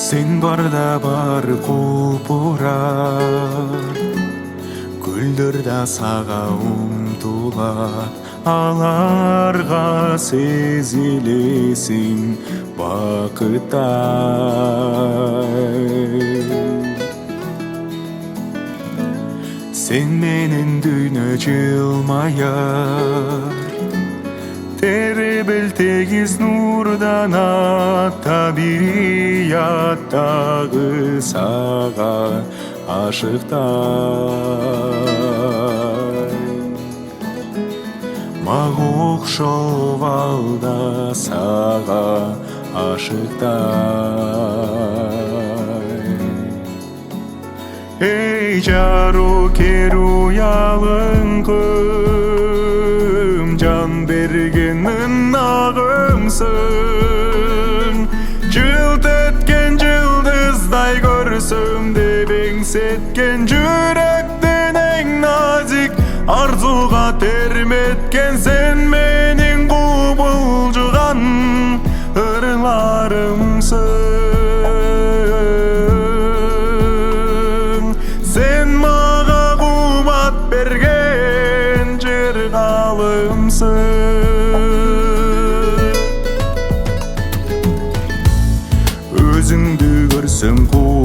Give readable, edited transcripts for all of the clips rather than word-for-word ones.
Sen barda бар құлпырар, гүлдер да саға ұмтылар, аларға сезілесің бақыттай. Sen менен дүйнө жылмаяр, тербел тегиз нурдан табияттагы сага ашыктай. Мага окшоп ал да сага ашыктай. Эй жару керу ялыңкым, жан бергенің ағымсың. Жылт еткен жылдыздай көрсөм деп еңсеткен жүректің ең назик арзуға терметкен сен менің құбылжыған ырларымсың. Sen maға қуат берген жер қалымсың. Өзіңді көрсем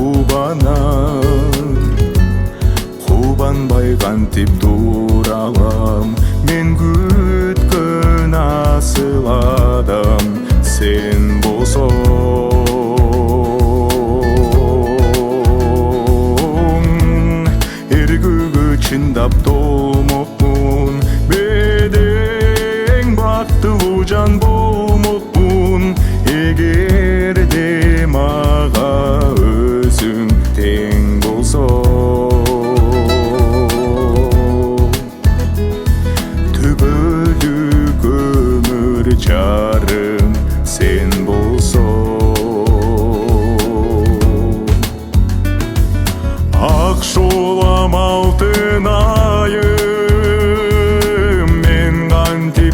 қубанбай қантип туралам. Мен күткөн асыл адам сен болсоң. Чындап толмокмун, бедең бактылуу жан болмокмун. Эгерде мага өзүң тең болсоң, түбөлүк өмүр жарым сен болсоң. Ак шулам алтын айым, мен кантип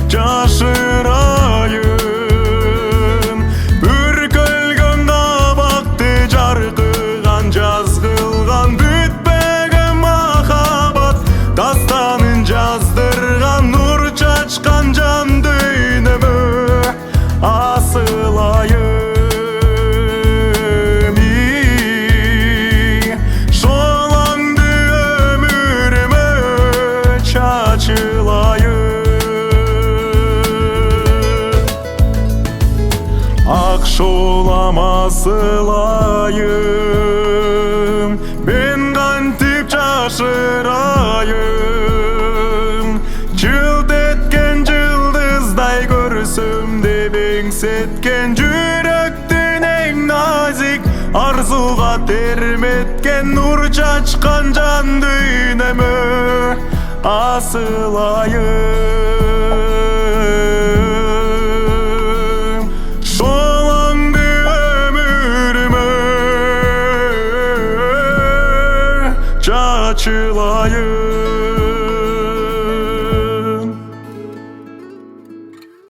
жашырайым. Бүркөлгөн кабакты жаркыган, жаз кылган бүтпөгөн махабат дастанын жаздырган, нур чачкан жан дүйнөмө асылайым. Ак шулам асылайым, мен кантип жашырайым. Жылт эткен жылдыздай көрсөм деп эңсеткен жүрөктүн эң назик арзуга терметкен, нур чачкан жан дүйнөмө асылайым. Шолаңды өмүрүмө чачыла